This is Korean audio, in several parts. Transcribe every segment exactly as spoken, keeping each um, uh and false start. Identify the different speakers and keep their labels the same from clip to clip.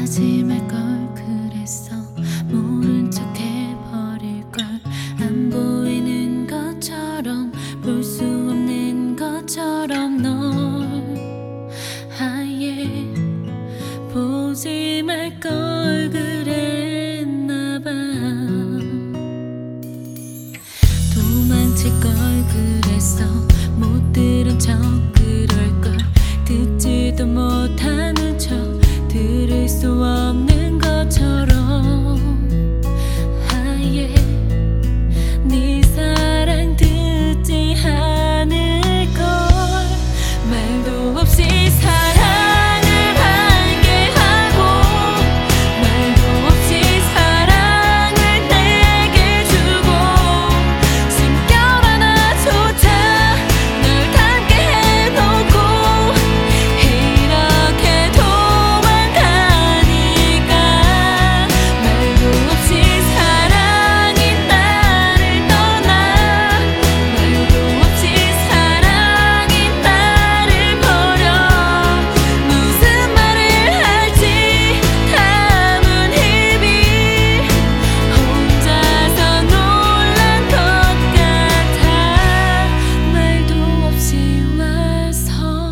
Speaker 1: 하지 말걸 그랬어. 모른 척 해버릴걸. 안 보이는 것처럼 볼 수 없는 것처럼 널 아예 보지 말걸 그랬나봐. 도망칠걸 그랬어. 못 들은 척 그럴걸. 듣지도 못하는 척 들을 수 없는 것처럼 아예 네 사랑 듣지 않을걸. 말도 없이 사랑을 알게 하고 말도 없이 사랑을 내게 주고 숨결 하나조차 널 닮게 해놓고 이렇게 도망가니까. 말도 없이 사랑이 나를 떠나. 말도 없이 사랑이 나를 버려. 무슨 말을 할지 담은 힘이 혼자서 놀란 것 같아. 말도 없이 와서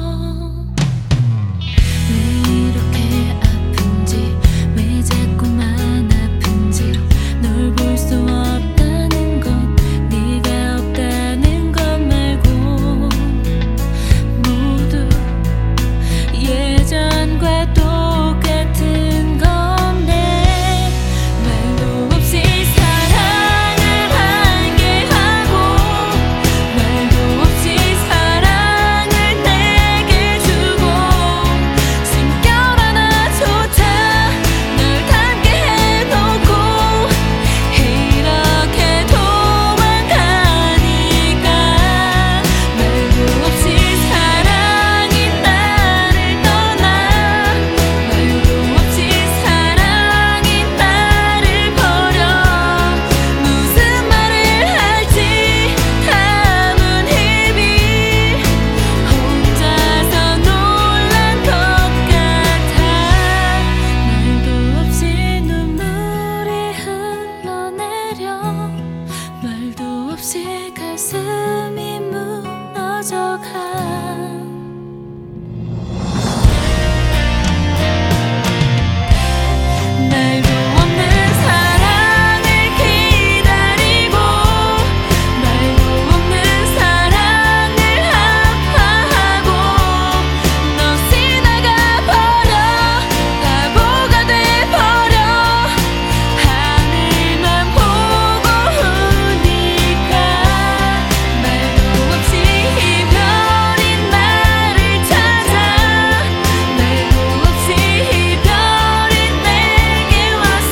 Speaker 1: 왜 이렇게 아픈지, 왜 자꾸만 아픈지. 널 볼 수 없다는 것, 네가 없다는 것 말고 모두 예전과 똑같은 건데. 말도 없이 사랑을 알게 하고 말도 없이 사랑을 내게 주고 숨결 하나조차 널 닮게 해놓고 이렇게 도망가니까. 말도 없이 사랑이 나를 떠나. 말도 없이 사랑이 나를 버려. 무슨 말을 할지 담은 힘이 혼자서 놀란 것 같아. 말도 없이 눈물이 흘러내려. 말도 없이 가슴이 무너져가. 말도 없는 사랑을 기다리고 말도 없는 사랑을 아파하고 너 지나가버려. 바보가 돼버려. 하늘만 보고 우니까. 말도 없이 이별인 나를 찾아. 말도 없이 이별인 내게 와서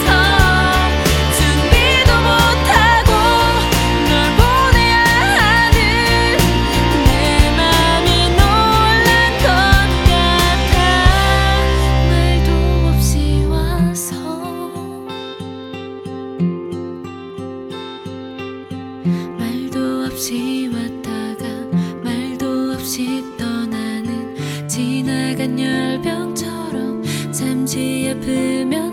Speaker 1: 준비도 못하고 널 보내야 하는 내 맘이 놀란 것 같아. 말도 없이 와서 말도 없이 왔다가 말도 없이 떠나는 지나간 열병처럼 잠시 아프면